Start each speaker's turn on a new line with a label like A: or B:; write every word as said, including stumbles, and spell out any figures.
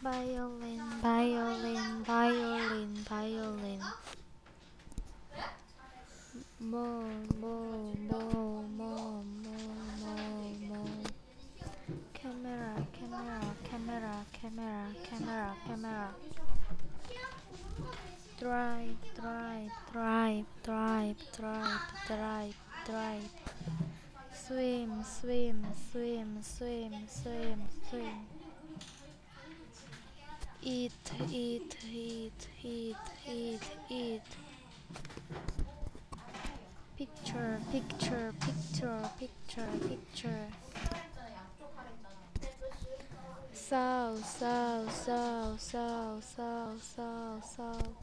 A: violin, violin, violin, violin. More, more, more, more, more, more, more. Camera, camera, camera, camera, camera, camera. Drive, drive, drive, drive, drive, drive, drive. Swim, swim, swim, swim, swim, swim. Eat, eat, eat, eat, eat, eat. Picture, picture, picture, picture, picture. Saw, saw, saw, saw, saw, saw, saw.